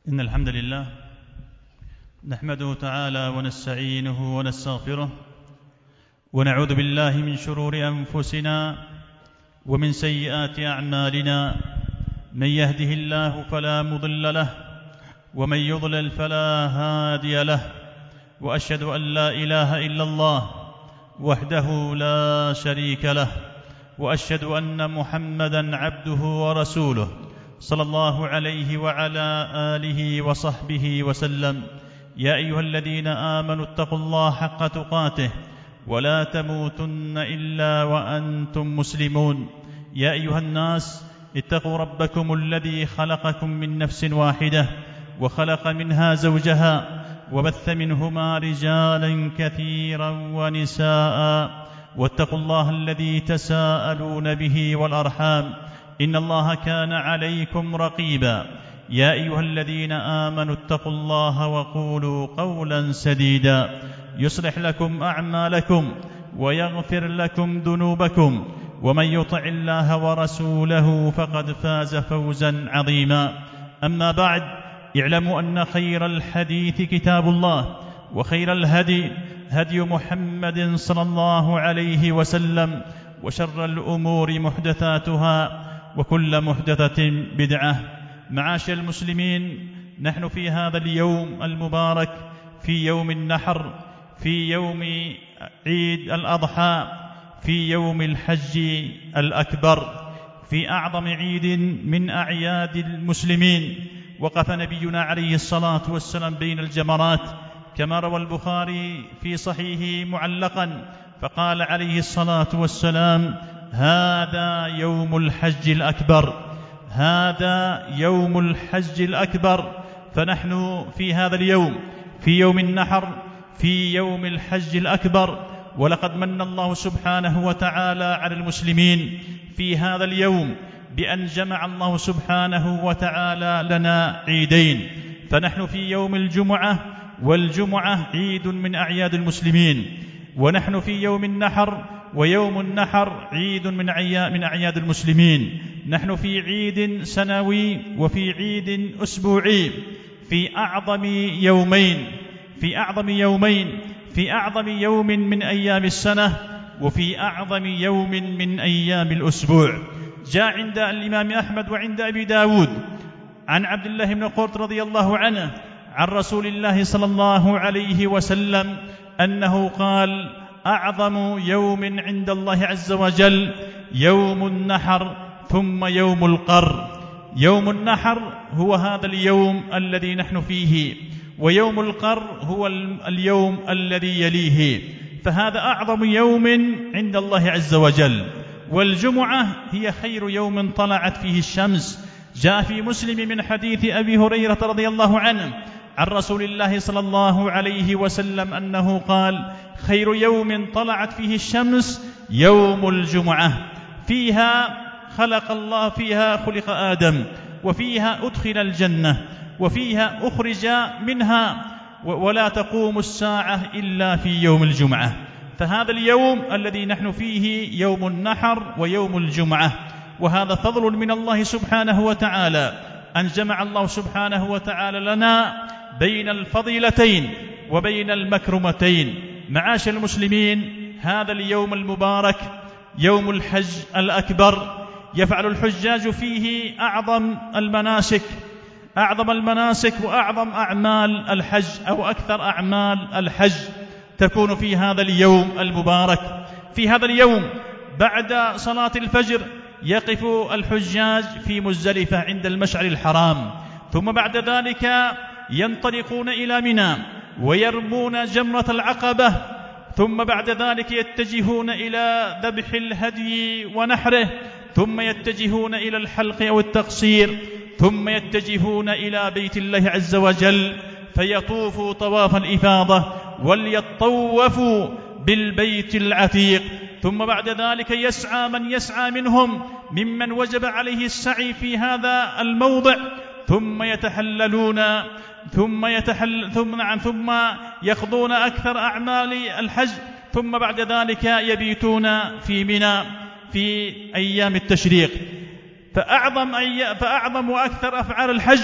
إن الحمد لله نحمده تعالى ونستعينه ونستغفره ونعوذ بالله من شرور أنفسنا ومن سيئات أعمالنا. من يهده الله فلا مضل له ومن يضلل فلا هادي له، وأشهد أن لا إله إلا الله وحده لا شريك له، وأشهد أن محمدًا عبده ورسوله صلى الله عليه وعلى آله وصحبه وسلم. يا أيها الذين آمنوا اتقوا الله حق تقاته ولا تموتن إلا وأنتم مسلمون. يا أيها الناس اتقوا ربكم الذي خلقكم من نفس واحدة وخلق منها زوجها وبث منهما رجالا كثيرا ونساء، واتقوا الله الذي تساءلون به والأرحام إن الله كان عليكم رقيبا. يا أيها الذين آمنوا اتقوا الله وقولوا قولا سديدا يصلح لكم أعمالكم ويغفر لكم ذنوبكم، ومن يطع الله ورسوله فقد فاز فوزا عظيما. أما بعد، اعلموا أن خير الحديث كتاب الله، وخير الهدي هدي محمد صلى الله عليه وسلم، وشر الأمور محدثاتها وكل محدثة بدعة. معاشر المسلمين، نحن في هذا اليوم المبارك، في يوم النحر، في يوم عيد الأضحى، في يوم الحج الأكبر، في أعظم عيد من أعياد المسلمين. وقف نبينا عليه الصلاة والسلام بين الجمرات كما روى البخاري في صحيحه معلقا، فقال عليه الصلاة والسلام: هذا يوم الحج الأكبر، هذا يوم الحج الأكبر. فنحن في هذا اليوم، في يوم النحر، في يوم الحج الأكبر. ولقد من الله سبحانه وتعالى على المسلمين في هذا اليوم بأن جمع الله سبحانه وتعالى لنا عيدين. فنحن في يوم الجمعة، والجمعة عيد من أعياد المسلمين، ونحن في يوم النحر، ويوم النحر عيد من أعياد المسلمين. نحن في عيد سنوي وفي عيد أسبوعي، في أعظم يومين، في أعظم يوم من أيام السنة، وفي أعظم يوم من أيام الأسبوع. جاء عند الإمام أحمد وعند أبي داود عن عبد الله بن قرط رضي الله عنه عن رسول الله صلى الله عليه وسلم أنه قال: أعظم يوم عند الله عز وجل يوم النحر ثم يوم القر. يوم النحر هو هذا اليوم الذي نحن فيه، ويوم القر هو اليوم الذي يليه. فهذا أعظم يوم عند الله عز وجل. والجمعة هي خير يوم طلعت فيه الشمس. جاء في مسلم من حديث أبي هريرة رضي الله عنه عن رسول الله صلى الله عليه وسلم أنه قال: خير يوم طلعت فيه الشمس يوم الجمعة، فيها خلق الله، فيها خلق آدم، وفيها أدخل الجنة، وفيها أخرج منها، ولا تقوم الساعة إلا في يوم الجمعة. فهذا اليوم الذي نحن فيه يوم النحر ويوم الجمعة، وهذا فضل من الله سبحانه وتعالى أن جمع الله سبحانه وتعالى لنا بين الفضيلتين وبين المكرمتين. معاشر المسلمين، هذا اليوم المبارك يوم الحج الأكبر، يفعل الحجاج فيه أعظم المناسك وأعظم أعمال الحج، أو أكثر أعمال الحج تكون في هذا اليوم المبارك. في هذا اليوم بعد صلاة الفجر يقف الحجاج في مزدلفة عند المشعر الحرام، ثم بعد ذلك ينطلقون إلى منى ويرمون جمرة العقبة، ثم بعد ذلك يتجهون إلى ذبح الهدي ونحره، ثم يتجهون إلى الحلق أو التقصير، ثم يتجهون إلى بيت الله عز وجل فيطوفوا طواف الإفاضة وليطوفوا بالبيت العتيق. ثم بعد ذلك يسعى من يسعى منهم ممن وجب عليه السعي في هذا الموضع، ثم يتحللون ثم يقضون أكثر أعمال الحج، ثم بعد ذلك يبيتون في منى في أيام التشريق. فأعظم وأكثر أفعال الحج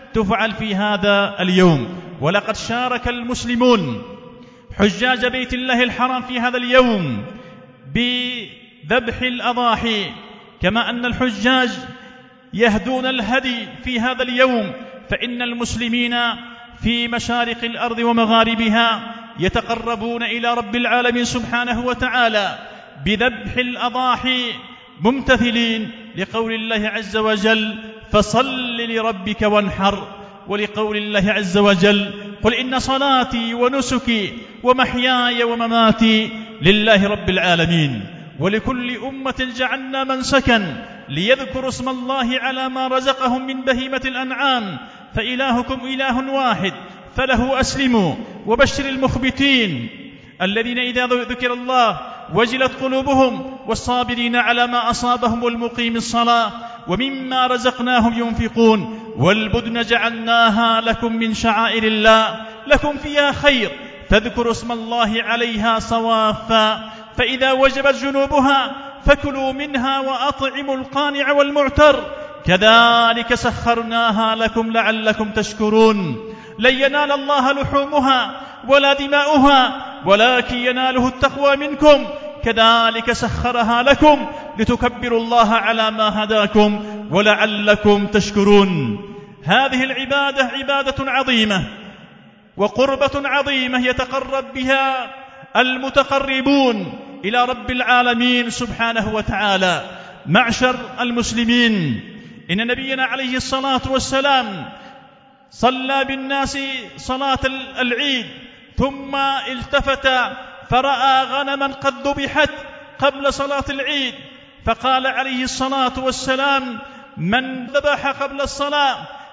تفعل في هذا اليوم. ولقد شارك المسلمون حجاج بيت الله الحرام في هذا اليوم بذبح الأضاحي، كما أن الحجاج يهدون الهدي في هذا اليوم، فإن المسلمين في مشارق الأرض ومغاربها يتقربون إلى رب العالمين سبحانه وتعالى بذبح الأضاحي، ممتثلين لقول الله عز وجل: فصل لربك وانحر، ولقول الله عز وجل: قل إن صلاتي ونسكي ومحياي ومماتي لله رب العالمين. ولكل أمة جعلنا منسكا ليذكروا اسم الله على ما رزقهم من بهيمة الأنعام، فإلهكم إله واحد فله أسلموا. وبشر المخبتين الذين إذا ذكر الله وجلت قلوبهم، والصابرين على ما أصابهم، والمقيم الصلاة ومما رزقناهم ينفقون. والبدن جعلناها لكم من شعائر الله لكم فيها خير، فاذكروا اسم الله عليها صوافا، فإذا وجبت جنوبها فكلوا منها وأطعموا القانع والمعتر، كذلك سخرناها لكم لعلكم تشكرون. لن ينال الله لحومها ولا دماؤها ولكن يناله التقوى منكم، كذلك سخرها لكم لتكبروا الله على ما هداكم ولعلكم تشكرون. هذه العبادة عبادة عظيمة وقربة عظيمة يتقرب بها المتقربون إلى رب العالمين سبحانه وتعالى. معشر المسلمين، إن نبينا عليه الصلاة والسلام صلى بالناس صلاة العيد، ثم التفت فرأى غنما قد ذبحت قبل صلاة العيد، فقال عليه الصلاة والسلام: من ذبح قبل الصلاة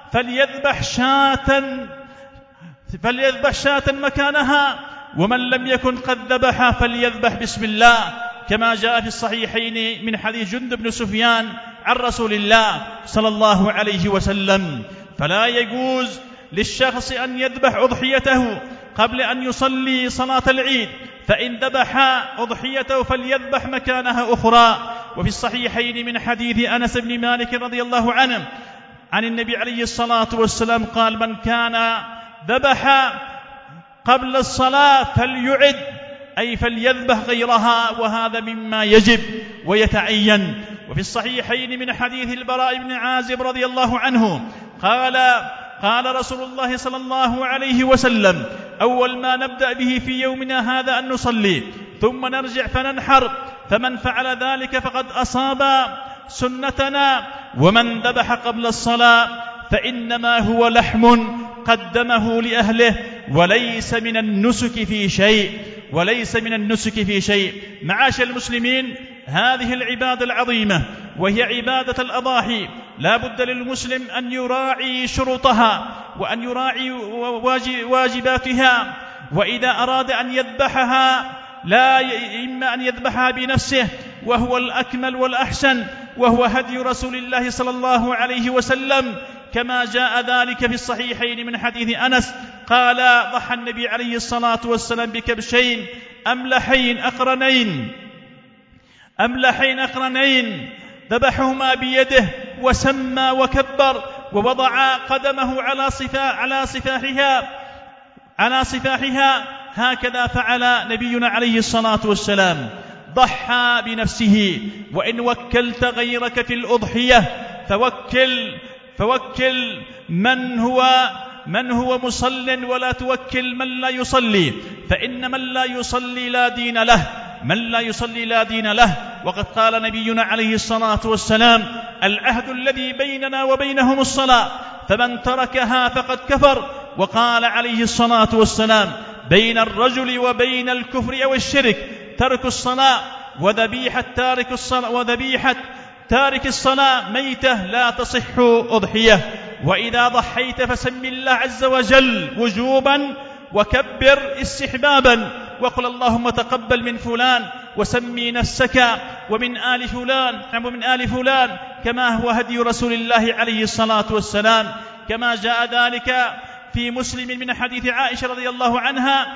فليذبح شاة مكانها، ومن لم يكن قد ذبح فليذبح بسم الله، كما جاء في الصحيحين من حديث جندب بن سفيان عن رسول الله صلى الله عليه وسلم. فلا يجوز للشخص أن يذبح أضحيته قبل أن يصلي صلاة العيد، فإن ذبح أضحيته فليذبح مكانها أخرى. وفي الصحيحين من حديث أنس بن مالك رضي الله عنه عن النبي عليه الصلاة والسلام قال: من كان ذبح قبل الصلاة فليعد، أي فليذبح غيرها، وهذا مما يجب ويتعين. وفي الصحيحين من حديث البراء بن عازب رضي الله عنه قال رسول الله صلى الله عليه وسلم: أول ما نبدأ به في يومنا هذا أن نصلي ثم نرجع فننحر، فمن فعل ذلك فقد أصاب سنتنا، ومن ذبح قبل الصلاة فإنما هو لحم قدمه لأهله وليس من النسك في شيء. معاشر المسلمين، هذه العبادة العظيمة وهي عبادة الأضاحي لا بد للمسلم أن يراعي شروطها وأن يراعي واجباتها، وإذا أراد أن يذبحها لا إما أن يذبحها بنفسه وهو الأكمل والأحسن، وهو هدي رسول الله صلى الله عليه وسلم، كما جاء ذلك في الصحيحين من حديث أنس قال: ضحى النبي عليه الصلاة والسلام بكبشين أملحين أقرنين ذبحهما بيده وسمى وكبر ووضع قدمه على صفاحها، هكذا فعل نبينا عليه الصلاة والسلام. ضحى بنفسه. وإن وكلت غيرك في الأضحية فوكل من هو مصل، ولا توكل من لا يصلي، فإن من لا يصلي لا دين له. وقد قال نبينا عليه الصلاة والسلام: العهد الذي بيننا وبينهم الصلاة، فمن تركها فقد كفر. وقال عليه الصلاة والسلام: بين الرجل وبين الكفر أو الشرك ترك الصلاة، وذبيحة تارك الصلاة ميتة لا تصح أضحية. وإذا ضحيت فسم الله عز وجل وجوبا وكبر استحبابا، وقل اللهم تقبل من فلان، وسمي نفسك ومن آل فلان كما هو هدي رسول الله عليه الصلاة والسلام، كما جاء ذلك في مسلم من حديث عائشة رضي الله عنها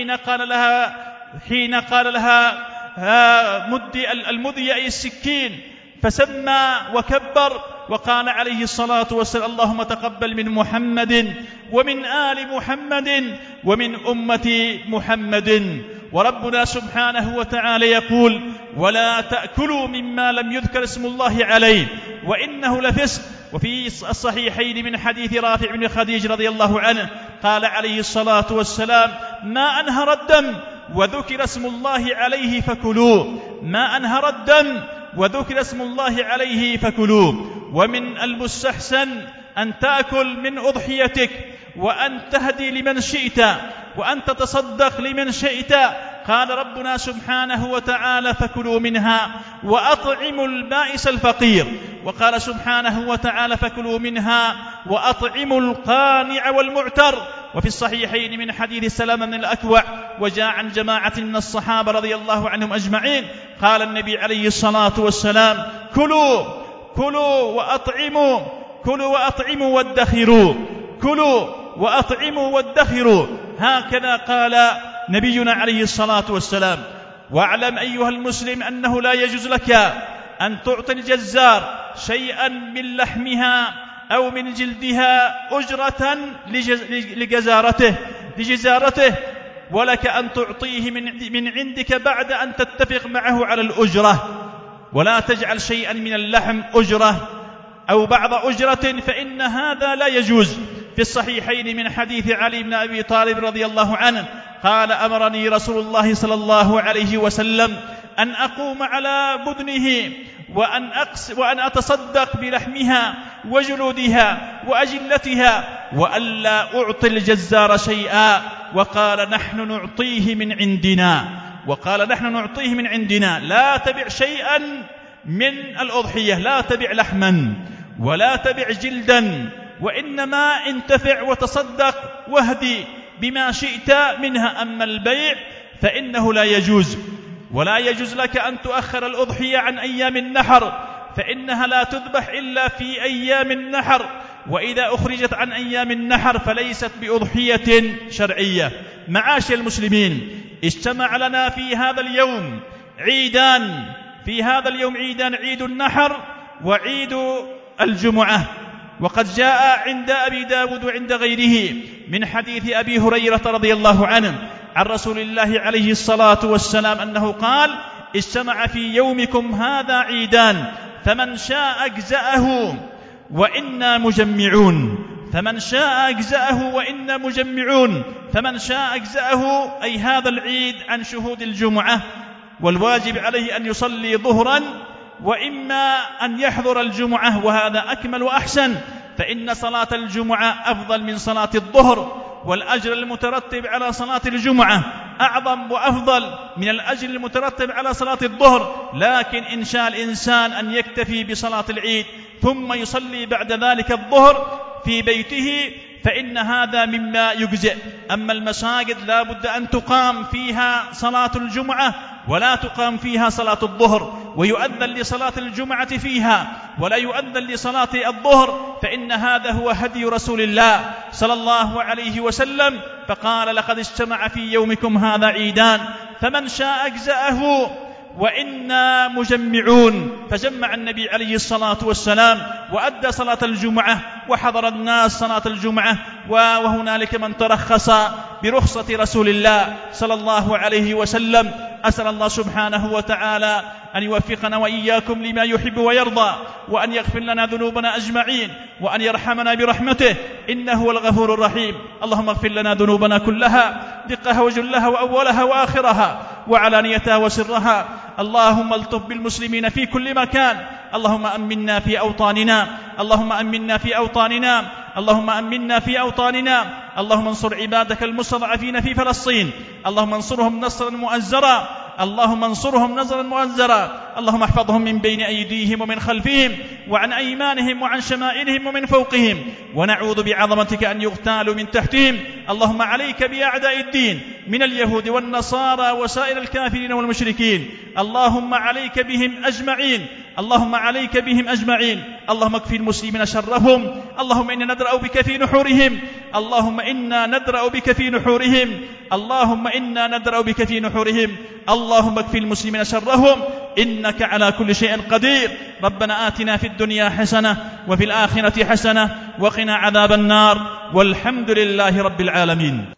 حين قال لها مدي المدي أي السكين، فسمى وكبر وقال عليه الصلاة والسلام: اللهم تقبل من محمد ومن آل محمد ومن أمة محمد. وربنا سبحانه وتعالى يقول: ولا تأكلوا مما لم يذكر اسم الله عليه وإنه لفسق. وفي الصحيحين من حديث رافع بن خديج رضي الله عنه قال عليه الصلاة والسلام: ما أنهر الدم وذكر اسم الله عليه فكلوه، ما أنهر الدم وذكر اسم الله عليه فكلوه. ومن المستحسن أن تأكل من أضحيتك وأن تهدي لمن شئت وأن تتصدق لمن شئت. قال ربنا سبحانه وتعالى: فكلوا منها وأطعموا البائس الفقير. وقال سبحانه وتعالى: فكلوا منها وأطعموا القانع والمعتر. وفي الصحيحين من حديث سلمة بن الأكوع وجاء عن جماعة من الصحابة رضي الله عنهم أجمعين قال النبي عليه الصلاة والسلام: كلوا وأطعموا، كلوا وأطعموا وادخروا، كلوا وأطعموا وادخروا. هكذا قال نبينا عليه الصلاة والسلام. واعلم أيها المسلم أنه لا يجوز لك أن تعطي الجزار شيئا من لحمها أو من جلدها أجرة لجزارته، ولك أن تعطيه من عندك بعد أن تتفق معه على الأجرة. ولا تجعل شيئا من اللحم أجرة أو بعض أجرة، فإن هذا لا يجوز. في الصحيحين من حديث علي بن أبي طالب رضي الله عنه قال: أمرني رسول الله صلى الله عليه وسلم أن أقوم على بدنه وأن أتصدق بلحمها وجلودها وأجلتها وألا أعطي الجزار شيئا. وقال: نحن نعطيه من عندنا. لا تبع شيئا من الأضحية، لا تبع لحما ولا تبع جلدا، وإنما انتفع وتصدق واهدي بما شئت منها. أما البيع فإنه لا يجوز. ولا يجوز لك أن تؤخر الأضحية عن أيام النحر، فإنها لا تذبح إلا في أيام النحر، وإذا أخرجت عن أيام النحر فليست بأضحية شرعية. معاشر المسلمين، اجتمع لنا في هذا اليوم عيدان، عيد النحر وعيد الجمعة. وقد جاء عند أبي داود وعند غيره من حديث أبي هريرة رضي الله عنه عن رسول الله عليه الصلاة والسلام أنه قال: اجتمع في يومكم هذا عيدان، فمن شاء أجزأه وإنا مجمعون. فمن شاء أجزأه أي هذا العيد عن شهود الجمعة، والواجب عليه أن يصلي ظهرا وإما أن يحضر الجمعة، وهذا أكمل وأحسن، فإن صلاة الجمعة أفضل من صلاة الظهر، والأجر المترتب على صلاة الجمعة أعظم وأفضل من الأجر المترتب على صلاة الظهر. لكن إن شاء الإنسان أن يكتفي بصلاة العيد ثم يصلي بعد ذلك الظهر في بيته فإن هذا مما يجزئ. أما المساجد لا بد أن تقام فيها صلاة الجمعة ولا تقام فيها صلاة الظهر، ويؤذن لصلاة الجمعة فيها ولا يؤذن لصلاة الظهر، فإن هذا هو هدي رسول الله صلى الله عليه وسلم. فقال: لقد اجتمع في يومكم هذا عيدان، فمن شاء أجزأه وإنا مجمعون. فجمع النبي عليه الصلاة والسلام وأدى صلاة الجمعة وحضر الناس صلاة الجمعة، وهنالك من ترخص برخصة رسول الله صلى الله عليه وسلم. أسأل الله سبحانه وتعالى أن يوفقنا وإياكم لما يحب ويرضى، وأن يغفر لنا ذنوبنا أجمعين، وأن يرحمنا برحمته، إنه هو الغفور الرحيم. اللهم اغفر لنا ذنوبنا كلها، دقها وجلها وأولها وآخرها وعلانيتها وسرها. اللهم الطف بالمسلمين في كل مكان. اللهم أمنا في أوطاننا، اللهم أمنا في أوطاننا، اللهم أمنا في أوطاننا. اللهم انصر عبادك المستضعفين في فلسطين، اللهم انصرهم نصرا مؤزرا، اللهم انصرهم نصرا مؤزرا. اللهم احفظهم من بين أيديهم ومن خلفهم وعن أيمانهم وعن شمائلهم ومن فوقهم، ونعوذ بعظمتك أن يغتالوا من تحتهم. اللهم عليك بأعداء الدين من اليهود والنصارى وسائر الكافرين والمشركين. اللهم عليك بهم أجمعين، اللهم عليك بهم أجمعين. اللهم اكفي المسلمين شرهم. اللهم إنا ندرأ بك في نحورهم، اللهم إنا ندرأ بك في نحورهم، اللهم إنا ندرأ بك في نحورهم. اللهم اكفي المسلمين شرهم، إنك على كل شيء قدير. ربنا آتنا في الدنيا حسنة وفي الآخرة حسنة وقنا عذاب النار، والحمد لله رب العالمين.